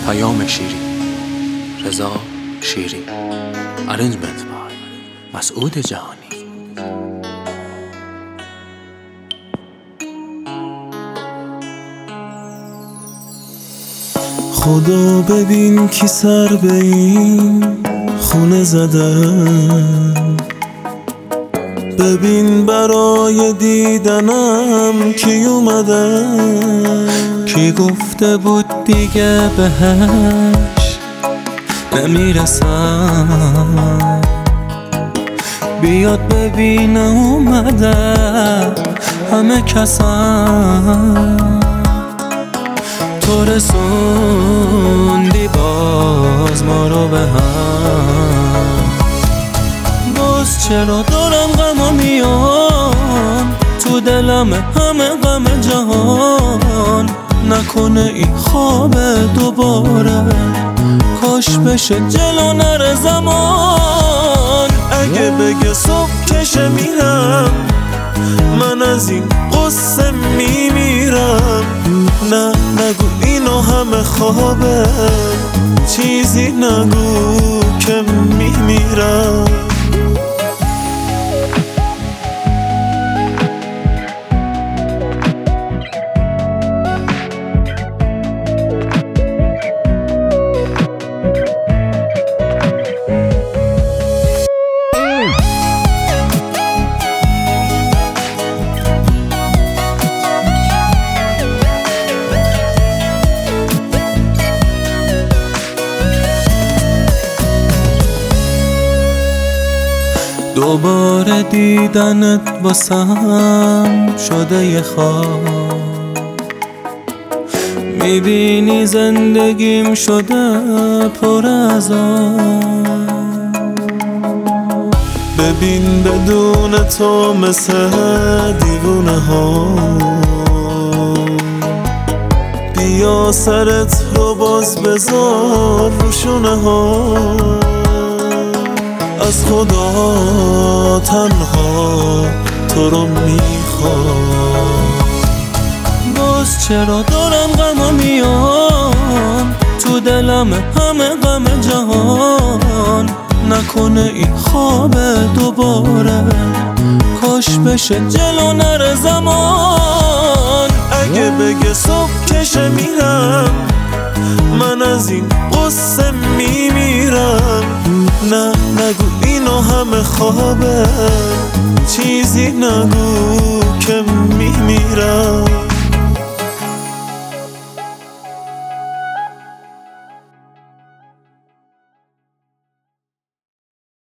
پیام شیری، رضا شیری. ارنجمنت بای مسعود جهانی. خدا ببین کی سر به این خونه زدن، ببین برای دیدنم کی اومدن. کی گفته بود دیگه بهش نمیرسم، بیاد ببینه اومده همه کسم. تو رسوندی باز ما رو به هم، باز چرا دارم غم میام تو دلم همه غم جهان. نکنه این خواب دوباره، کاش بشه جلو نره زمان. اگه بگه صبح کشه میرم، من از این قصه میمیرم. نه نگو اینو همه خوابه، چیزی نگو که میمیرم. دوباره دیدنت واسم شده یه خواب، میبینی زندگیم شده پر از آب. ببین بدون تو مثل دیوونه ها، بیا سرت رو باز بذار رو شونه ها. از خدا تنها تو رو میخوام، باز چرا دارم غم میام تو دلم همه غم جهان. نکنه این خواب دوباره، کاش بشه جلو نره زمان. اگه بگه صبح کشه میرم، من از این قصه میمیرم. نه نگو اینو همه خوابه، چیزی نگو که میمیرم.